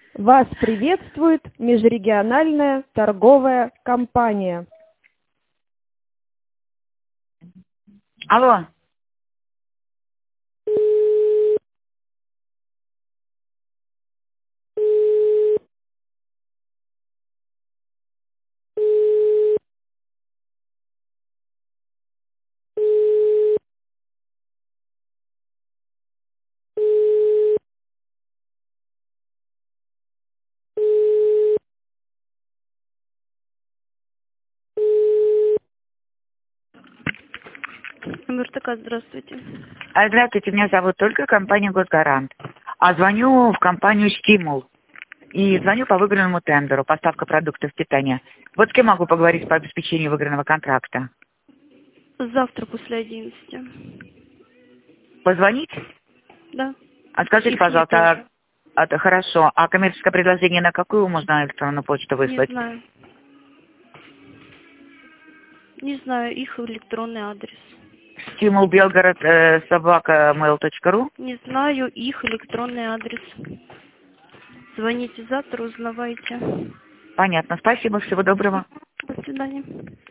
Вас приветствует межрегиональная торговая компания. Алло. МРТК, здравствуйте. Здравствуйте, меня зовут Ольга, компания «Госгарант». А звоню в компанию «Стимул». И звоню по выигранному тендеру, поставка продуктов питания. Вот с кем могу поговорить по обеспечению выигранного контракта? Завтра после 11. Позвонить? Да. А скажите, И мне пожалуйста, тоже. это хорошо. А коммерческое предложение на какую можно электронную почту Не выслать? знаю. Не знаю их электронный адрес. Стимул Белгород, собака mail.ru. Не знаю их электронный адрес. Звоните завтра, узнавайте. Понятно. Спасибо, всего доброго. До свидания.